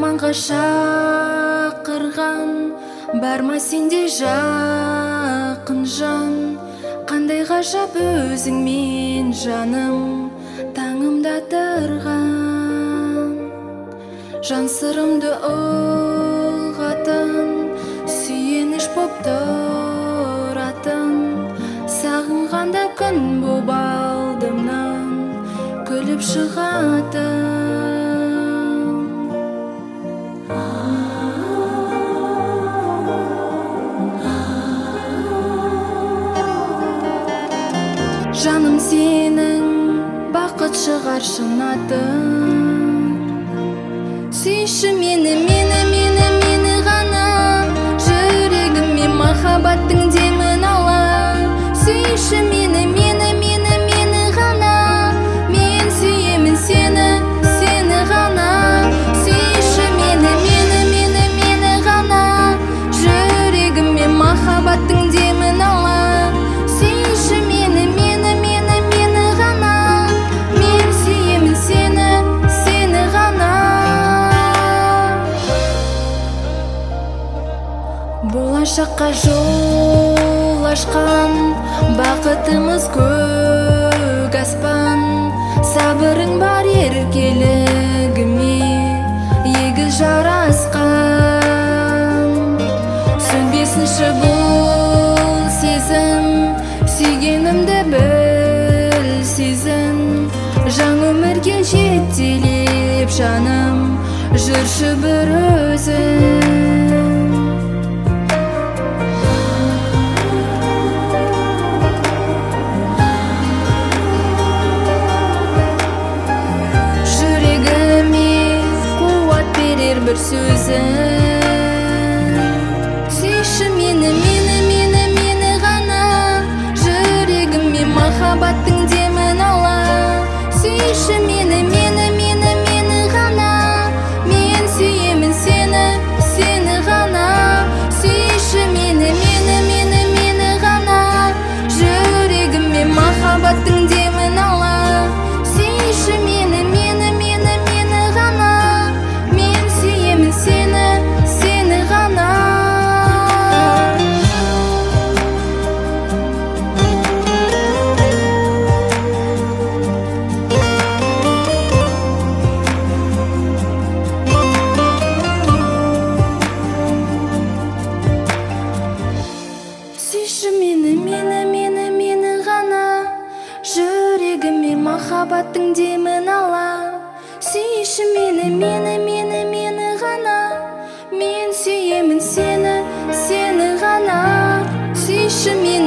арманға шақырған, барма сенде жақын жан. Қандай ғажап өзіңмен жаным таңымда тұрған. Жан сырымды ұғатын, сүйеніш боп тұратын. Сағынғанда күн боп алдымнан күліп шығатын. Жаным сенің бақыт шығар шын атың. Сүйші мені ғана, жүрегіме махаббаттың демін ала. Сүйші мені ғана, мен сүйемін сені ғана. Сүйші мені ғана, жүрегіме махаббаттың демін ала. Сүйші мені ғана, мен сүйемін сені ғана. Болашаққа жол ашқан, бақытымыз көк аспан. Сабырың бар еркелігіме егіз жарасқан. Сөнбесінші бұл сезім, сүйгенімді біл сезін. Жаңа өмірге жетелеп жаным, жүрші бір өзің. Бір сөзің. Сүйші мені ғана, жүрегіме махаббаттың демін ала. Сүйші мені ғана, мен сүйемін сені ғана. Сүйші мені ғана, жүрегіме махаббаттың демін ала. Сүйші мені ғана, сені ғана. Сүйші мені ғана, жүрегіме махаббаттың демін ала. Сүйші мені ғана, мен сүйемін сені ғана. Сүйші мені